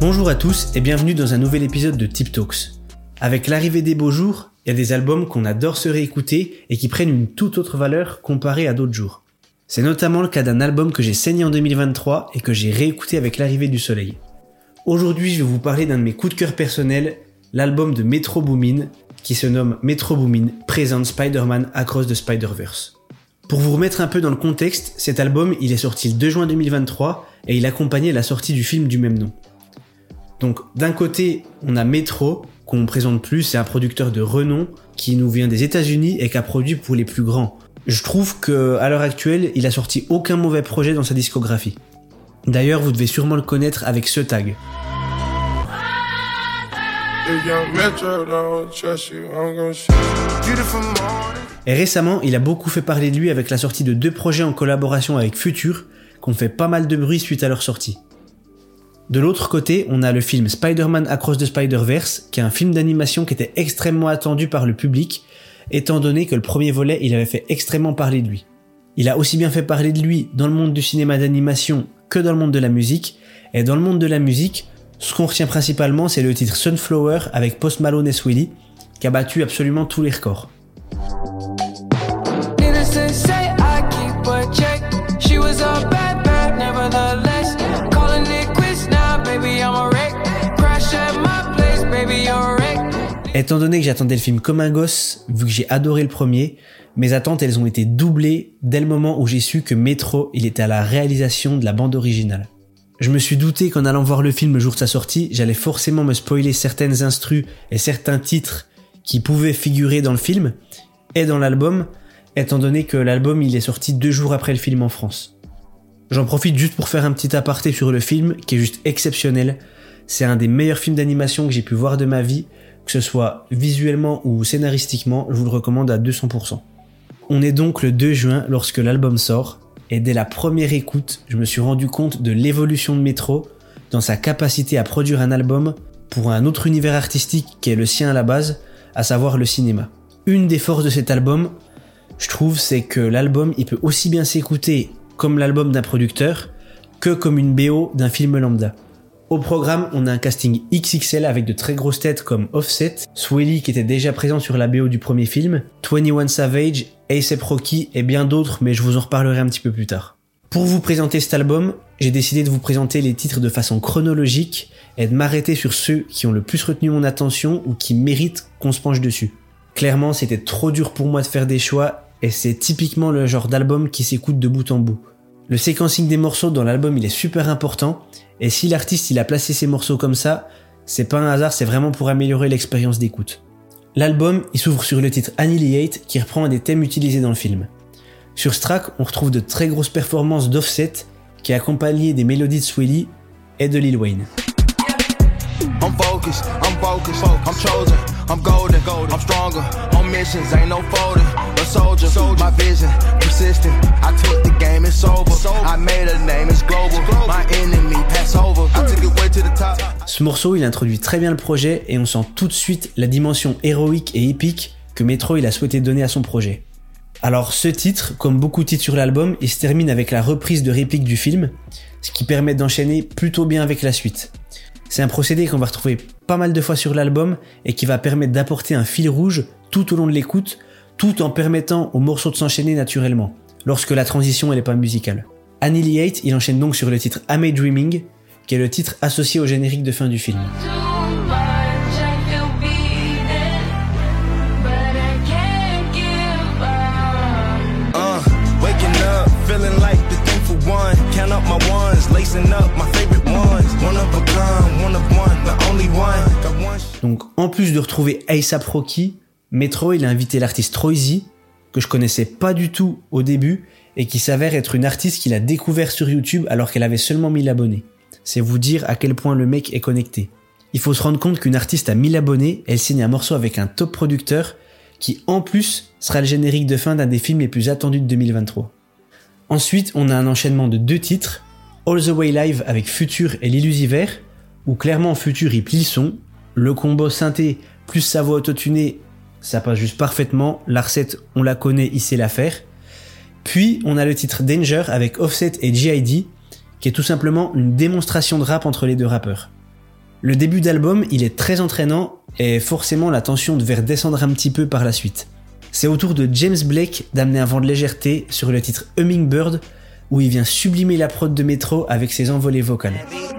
Bonjour à tous et bienvenue dans un nouvel épisode de Tip Talks. Avec l'arrivée des beaux jours, il y a des albums qu'on adore se réécouter et qui prennent une toute autre valeur comparée à d'autres jours. C'est notamment le cas d'un album que j'ai saigné en 2023 et que j'ai réécouté avec l'arrivée du soleil. Aujourd'hui, je vais vous parler d'un de mes coups de cœur personnels, l'album de Metro Boomin, qui se nomme Metro Boomin Present Spider-Man Across the Spider-Verse. Pour vous remettre un peu dans le contexte, cet album il est sorti le 2 juin 2023 et il accompagnait la sortie du film du même nom. Donc d'un côté, on a Metro, qu'on ne présente plus, c'est un producteur de renom qui nous vient des États-Unis et qui a produit pour les plus grands. Je trouve qu'à l'heure actuelle, il a sorti aucun mauvais projet dans sa discographie. D'ailleurs, vous devez sûrement le connaître avec ce tag. Et récemment, il a beaucoup fait parler de lui avec la sortie de 2 projets en collaboration avec Future, qui ont fait pas mal de bruit suite à leur sortie. De l'autre côté, on a le film Spider-Man Across the Spider-Verse, qui est un film d'animation qui était extrêmement attendu par le public, étant donné que le premier volet, il avait fait extrêmement parler de lui. Il a aussi bien fait parler de lui dans le monde du cinéma d'animation que dans le monde de la musique, et dans le monde de la musique, ce qu'on retient principalement, c'est le titre Sunflower avec Post Malone et Swilly, qui a battu absolument tous les records. Étant donné que j'attendais le film comme un gosse, vu que j'ai adoré le premier, mes attentes elles ont été doublées dès le moment où j'ai su que Metro il était à la réalisation de la bande originale. Je me suis douté qu'en allant voir le film le jour de sa sortie, j'allais forcément me spoiler certaines instrus et certains titres qui pouvaient figurer dans le film et dans l'album, étant donné que l'album il est sorti 2 jours après le film en France. J'en profite juste pour faire un petit aparté sur le film qui est juste exceptionnel. C'est un des meilleurs films d'animation que j'ai pu voir de ma vie, que ce soit visuellement ou scénaristiquement, je vous le recommande à 200%. On est donc le 2 juin lorsque l'album sort, et dès la première écoute, je me suis rendu compte de l'évolution de Metro dans sa capacité à produire un album pour un autre univers artistique qui est le sien à la base, à savoir le cinéma. Une des forces de cet album, je trouve, c'est que l'album il peut aussi bien s'écouter comme l'album d'un producteur que comme une BO d'un film lambda. Au programme, on a un casting XXL avec de très grosses têtes comme Offset, Swilly qui était déjà présent sur la BO du premier film, 21 Savage, A$AP Rocky et bien d'autres, mais je vous en reparlerai un petit peu plus tard. Pour vous présenter cet album, j'ai décidé de vous présenter les titres de façon chronologique et de m'arrêter sur ceux qui ont le plus retenu mon attention ou qui méritent qu'on se penche dessus. Clairement, c'était trop dur pour moi de faire des choix et c'est typiquement le genre d'album qui s'écoute de bout en bout. Le séquencing des morceaux dans l'album il est super important et si l'artiste il a placé ses morceaux comme ça, c'est pas un hasard, c'est vraiment pour améliorer l'expérience d'écoute. L'album il s'ouvre sur le titre Annihilate qui reprend un des thèmes utilisés dans le film. Sur ce track, on retrouve de très grosses performances d'Offset qui est accompagné des mélodies de Swilly et de Lil Wayne. I'm focused, I'm chosen, I'm golden, I'm stronger, on missions, ain't no folding, a soldier, my vision, persistent, I took the game, it's over, I made a name, it's global, my enemy, pass over, I took it way to the top. Ce morceau, il introduit très bien le projet et on sent tout de suite la dimension héroïque et épique que Metro il a souhaité donner à son projet. Alors ce titre, comme beaucoup de titres sur l'album, il se termine avec la reprise de réplique du film, ce qui permet d'enchaîner plutôt bien avec la suite. C'est un procédé qu'on va retrouver pas mal de fois sur l'album et qui va permettre d'apporter un fil rouge tout au long de l'écoute, tout en permettant aux morceaux de s'enchaîner naturellement, lorsque la transition elle est pas musicale. Annihilate, il enchaîne donc sur le titre Am I Dreaming, qui est le titre associé au générique de fin du film. Donc en plus de retrouver A$AP Rocky, Metro il a invité l'artiste Troyzy, que je connaissais pas du tout au début, et qui s'avère être une artiste qu'il a découvert sur YouTube alors qu'elle avait seulement 1000 abonnés. C'est vous dire à quel point le mec est connecté. Il faut se rendre compte qu'une artiste a 1000 abonnés, elle signe un morceau avec un top producteur, qui en plus sera le générique de fin d'un des films les plus attendus de 2023. Ensuite, on a un enchaînement de 2 titres, All the Way Live avec Future et l'Illusiver, où clairement Future il plie le son, le combo synthé plus sa voix autotunée, ça passe juste parfaitement, la recette on la connaît, il sait la faire. Puis on a le titre Danger avec Offset et G.I.D, qui est tout simplement une démonstration de rap entre les deux rappeurs. Le début d'album, il est très entraînant et forcément la tension devait redescendre un petit peu par la suite. C'est au tour de James Blake d'amener un vent de légèreté sur le titre Hummingbird où il vient sublimer la prod de Metro avec ses envolées vocales.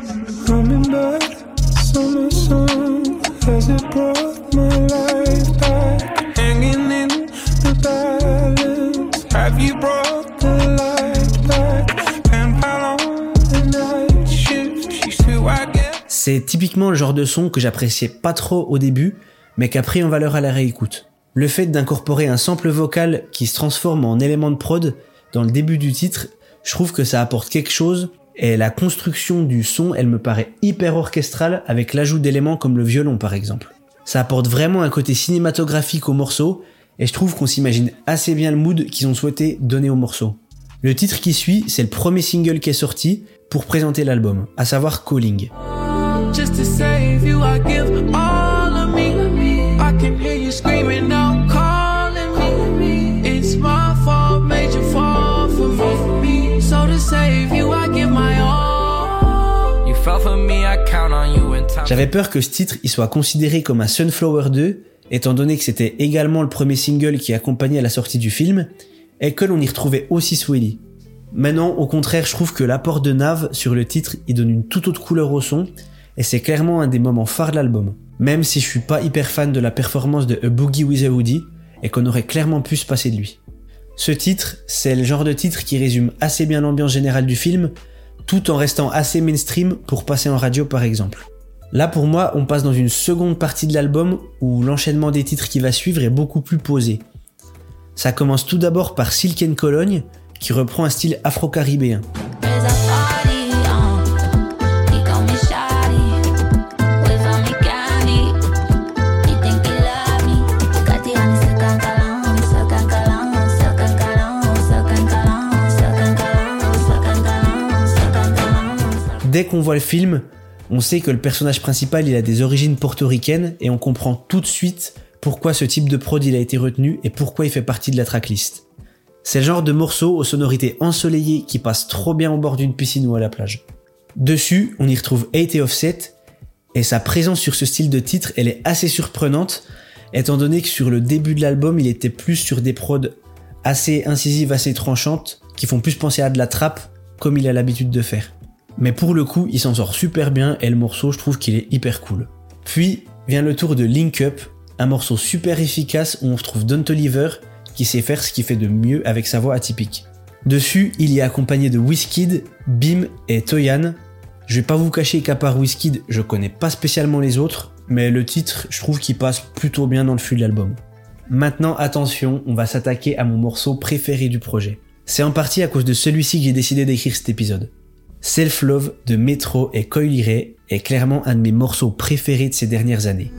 C'est typiquement le genre de son que j'appréciais pas trop au début, mais qui a pris en valeur à la réécoute. Le fait d'incorporer un sample vocal qui se transforme en élément de prod dans le début du titre, je trouve que ça apporte quelque chose, et la construction du son, elle me paraît hyper orchestrale avec l'ajout d'éléments comme le violon par exemple. Ça apporte vraiment un côté cinématographique au morceau, et je trouve qu'on s'imagine assez bien le mood qu'ils ont souhaité donner au morceau. Le titre qui suit, c'est le premier single qui est sorti pour présenter l'album, à savoir Calling. Just to save you, I give all of me. I can hear you screaming out, calling me. It's my fault, made you fall for me. So to save you, I give my all. You fell for me, I count on you in time. J'avais peur que ce titre il soit considéré comme un Sunflower 2, étant donné que c'était également le premier single qui accompagnait la sortie du film, et que l'on y retrouvait aussi Swelly. Maintenant, au contraire, je trouve que l'apport de Nav sur le titre, il donne une toute autre couleur au son, et c'est clairement un des moments phares de l'album, même si je suis pas hyper fan de la performance de A Boogie with a Hoodie, et qu'on aurait clairement pu se passer de lui. Ce titre, c'est le genre de titre qui résume assez bien l'ambiance générale du film, tout en restant assez mainstream pour passer en radio par exemple. Là pour moi, on passe dans une seconde partie de l'album où l'enchaînement des titres qui va suivre est beaucoup plus posé. Ça commence tout d'abord par Silk & Cologne, qui reprend un style afro-caribéen. Dès qu'on voit le film, on sait que le personnage principal il a des origines portoricaines et on comprend tout de suite pourquoi ce type de prod il a été retenu et pourquoi il fait partie de la tracklist. C'est le genre de morceau aux sonorités ensoleillées qui passe trop bien au bord d'une piscine ou à la plage. Dessus, on y retrouve 8 et Offset et sa présence sur ce style de titre elle est assez surprenante étant donné que sur le début de l'album il était plus sur des prods assez incisives, assez tranchantes qui font plus penser à de la trap comme il a l'habitude de faire. Mais pour le coup, il s'en sort super bien et le morceau, je trouve qu'il est hyper cool. Puis vient le tour de Link Up, un morceau super efficace où on retrouve Don Toliver qui sait faire ce qu'il fait de mieux avec sa voix atypique. Dessus, il est accompagné de Wizkid, Bim et Toyan. Je vais pas vous cacher qu'à part Wizkid, je connais pas spécialement les autres, mais le titre, je trouve qu'il passe plutôt bien dans le flux de l'album. Maintenant, attention, on va s'attaquer à mon morceau préféré du projet. C'est en partie à cause de celui-ci que j'ai décidé d'écrire cet épisode. Self Love de Metro et Coi Leray est clairement un de mes morceaux préférés de ces dernières années.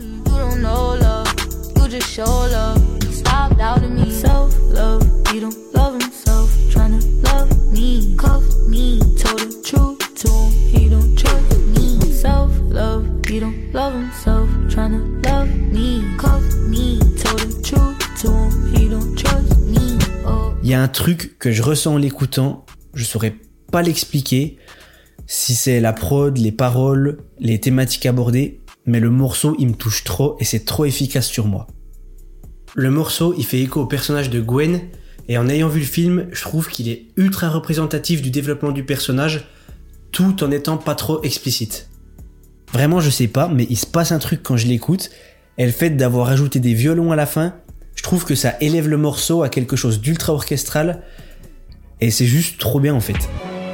Il y a un truc que je ressens en l'écoutant, je saurais pas l'expliquer, si c'est la prod, les paroles, les thématiques abordées, mais le morceau il me touche trop et c'est trop efficace sur moi. Le morceau il fait écho au personnage de Gwen et en ayant vu le film, je trouve qu'il est ultra représentatif du développement du personnage tout en étant pas trop explicite. Vraiment je sais pas, mais il se passe un truc quand je l'écoute et le fait d'avoir ajouté des violons à la fin, je trouve que ça élève le morceau à quelque chose d'ultra orchestral et c'est juste trop bien en fait.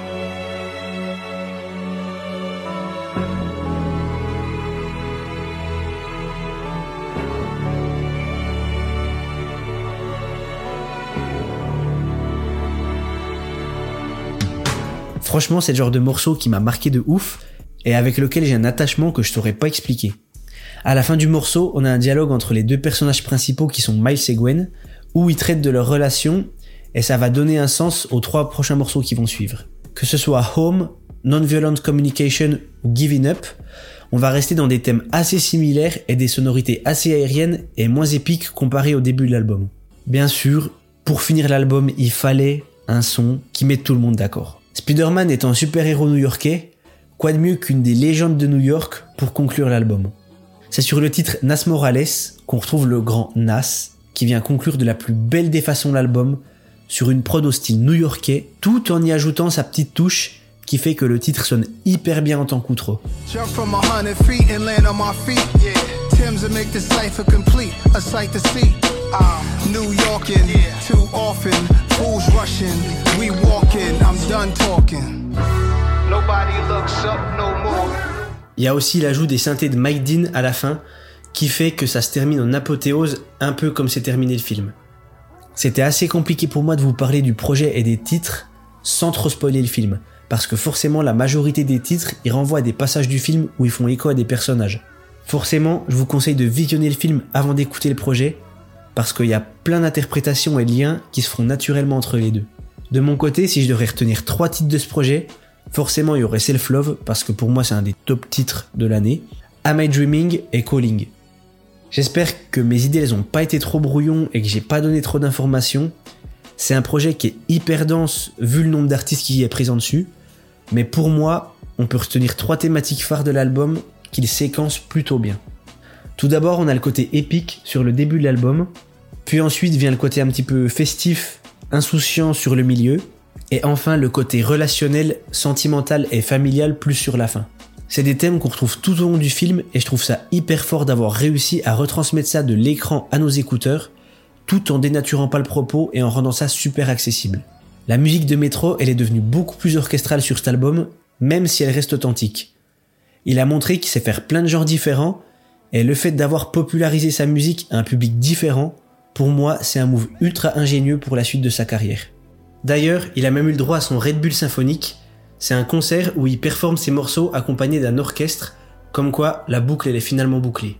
Franchement, c'est le genre de morceau qui m'a marqué de ouf et avec lequel j'ai un attachement que je saurais pas expliquer. À la fin du morceau, on a un dialogue entre les deux personnages principaux qui sont Miles et Gwen, où ils traitent de leur relation et ça va donner un sens aux 3 prochains morceaux qui vont suivre. Que ce soit Home, Non-Violent Communication ou Giving Up, on va rester dans des thèmes assez similaires et des sonorités assez aériennes et moins épiques comparées au début de l'album. Bien sûr, pour finir l'album, il fallait un son qui mette tout le monde d'accord. Spider-Man étant un super-héros new-yorkais, Quoi de mieux qu'une des légendes de New York pour conclure l'album? C'est sur le titre Nas Morales qu'on retrouve le grand Nas, qui vient conclure de la plus belle des façons l'album, sur une prod au style new-yorkais, tout en y ajoutant sa petite touche qui fait que le titre sonne hyper bien en tant qu'outro. Il y a aussi l'ajout des synthés de Mike Dean à la fin, qui fait que ça se termine en apothéose, un peu comme s'est terminé le film. C'était assez compliqué pour moi de vous parler du projet et des titres sans trop spoiler le film, parce que forcément la majorité des titres y renvoient à des passages du film où ils font écho à des personnages. Forcément, je vous conseille de visionner le film avant d'écouter le projet, parce qu'il y a plein d'interprétations et de liens qui se feront naturellement entre les deux. De mon côté, si je devrais retenir 3 titres de ce projet, forcément il y aurait Self Love, parce que pour moi c'est un des top titres de l'année, Am I Dreaming et Calling. J'espère que mes idées elles ont pas été trop brouillons et que j'ai pas donné trop d'informations. C'est un projet qui est hyper dense vu le nombre d'artistes qui y est présent dessus, mais pour moi, on peut retenir 3 thématiques phares de l'album qu'il séquence plutôt bien. Tout d'abord, on a le côté épique sur le début de l'album, puis ensuite vient le côté un petit peu festif, insouciant sur le milieu, et enfin le côté relationnel, sentimental et familial plus sur la fin. C'est des thèmes qu'on retrouve tout au long du film et je trouve ça hyper fort d'avoir réussi à retransmettre ça de l'écran à nos écouteurs, tout en dénaturant pas le propos et en rendant ça super accessible. La musique de Metro, elle est devenue beaucoup plus orchestrale sur cet album, même si elle reste authentique. Il a montré qu'il sait faire plein de genres différents, et le fait d'avoir popularisé sa musique à un public différent, pour moi, c'est un move ultra ingénieux pour la suite de sa carrière. D'ailleurs, il a même eu le droit à son Red Bull symphonique. C'est un concert où il performe ses morceaux accompagnés d'un orchestre, comme quoi la boucle elle est finalement bouclée.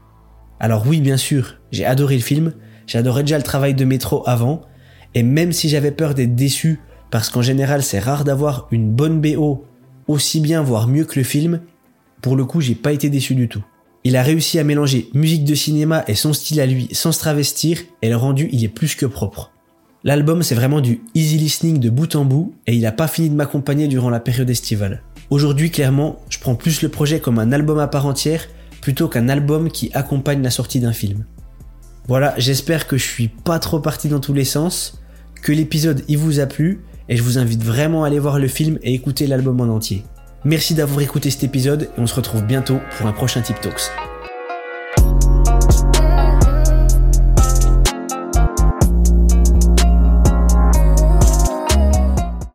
Alors oui, bien sûr, j'ai adoré le film, j'adorais déjà le travail de Metro avant, et même si j'avais peur d'être déçu, parce qu'en général c'est rare d'avoir une bonne BO aussi bien voire mieux que le film, pour le coup j'ai pas été déçu du tout. Il a réussi à mélanger musique de cinéma et son style à lui sans se travestir, et le rendu il est plus que propre. L'album c'est vraiment du easy listening de bout en bout et il a pas fini de m'accompagner durant la période estivale. Aujourd'hui clairement, je prends plus le projet comme un album à part entière plutôt qu'un album qui accompagne la sortie d'un film. Voilà, j'espère que je suis pas trop parti dans tous les sens, que l'épisode il vous a plu et je vous invite vraiment à aller voir le film et écouter l'album en entier. Merci d'avoir écouté cet épisode et on se retrouve bientôt pour un prochain Tip Talks.